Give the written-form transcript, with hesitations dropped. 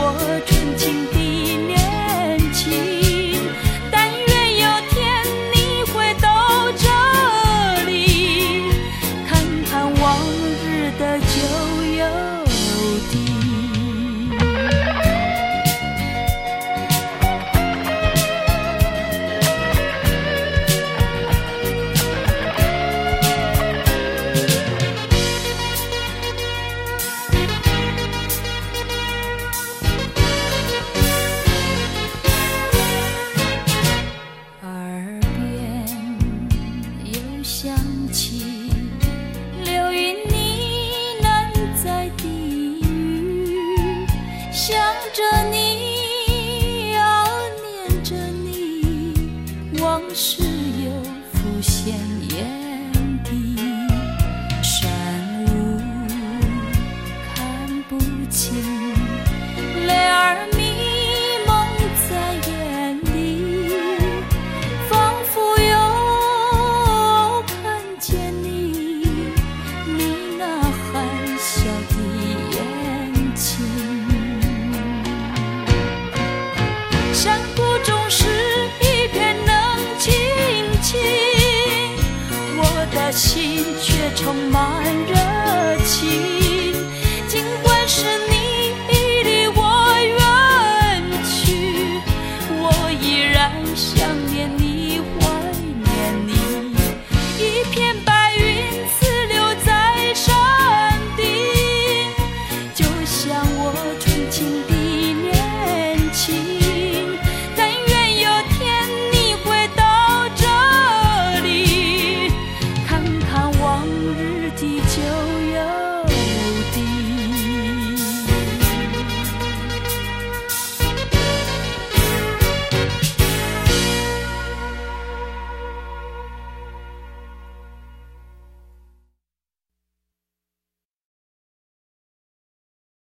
我纯情的年轻。但愿有天你会到这里，看看往日的旧友的。耳边又响起流云呢喃在低语，想着你啊，念着你，往事又浮现眼底，山雾看不清，泪儿迷蒙在眼里，仿佛又看见你，你那含笑的眼睛。山谷中是